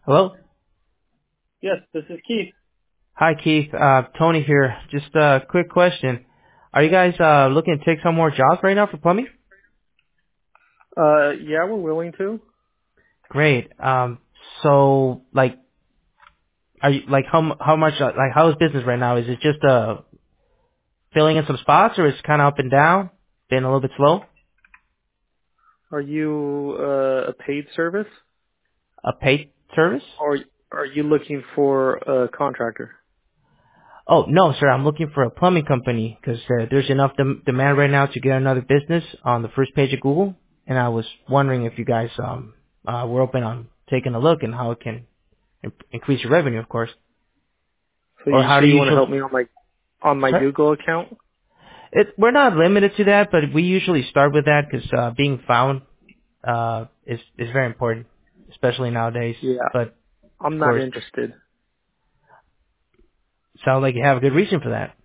Hello? Yes, this is Keith. Hi, Keith. Tony here. Just a quick question. Are you guys looking to take some more jobs right now for plumbing? Yeah, we're willing to. Great. So like, are you like how much like how is business right now? Is it just filling in some spots, or it's kind of up and down, been a little bit slow? Are you a paid service, A paid service? or are you looking for a contractor? Oh no, sir. I'm looking for a plumbing company because there's enough demand right now to get another business on the first page of Google, and I was wondering if you guys were open on taking a look and how it can increase your revenue, of course. So Or you how so do you you want to usually? help me on my Sorry. Google account? We're not limited to that, but we usually start with that because being found is very important, especially nowadays. Yeah, But I'm of not course, interested. sounds like you have a good reason for that.